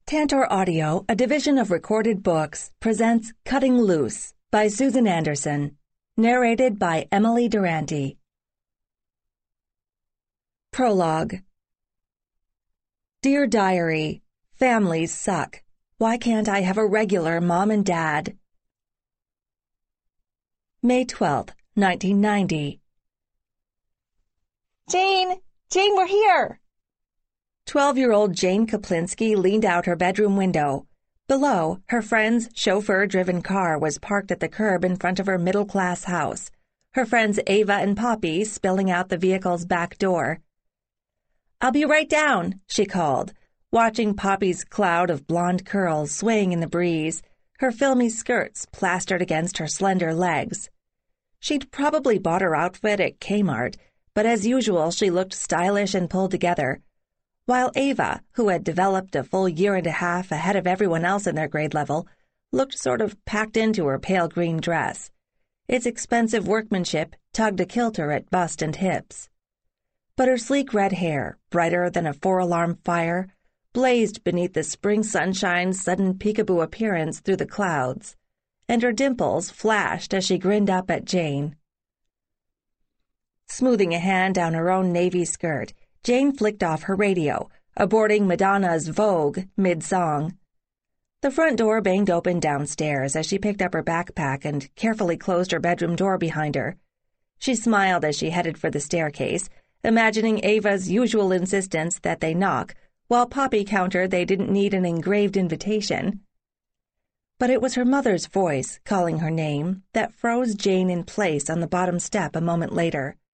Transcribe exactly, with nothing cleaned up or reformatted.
Tantor Audio, a division of Recorded Books, presents Cutting Loose by Susan Anderson, narrated by Emily Durante. Prologue. Dear Diary, families suck. Why can't I have a regular mom and dad? May twelfth, nineteen ninety. Jane! Jane, we're here! Twelve-year-old Jane Kaplinsky leaned out her bedroom window. Below, her friend's chauffeur-driven car was parked at the curb in front of her middle-class house, her friends Ava and Poppy spilling out the vehicle's back door. "I'll be right down," she called, watching Poppy's cloud of blonde curls swaying in the breeze, her filmy skirts plastered against her slender legs. She'd probably bought her outfit at Kmart, but as usual she looked stylish and pulled together, while Ava, who had developed a full year and a half ahead of everyone else in their grade level, looked sort of packed into her pale green dress. Its expensive workmanship tugged a kilter at bust and hips. But her sleek red hair, brighter than a four-alarm fire, blazed beneath the spring sunshine's sudden peekaboo appearance through the clouds, and her dimples flashed as she grinned up at Jane. Smoothing a hand down her own navy skirt, Jane flicked off her radio, aborting Madonna's Vogue mid-song. The front door banged open downstairs as she picked up her backpack and carefully closed her bedroom door behind her. She smiled as she headed for the staircase, imagining Ava's usual insistence that they knock, while Poppy countered they didn't need an engraved invitation. But it was her mother's voice calling her name that froze Jane in place on the bottom step a moment later.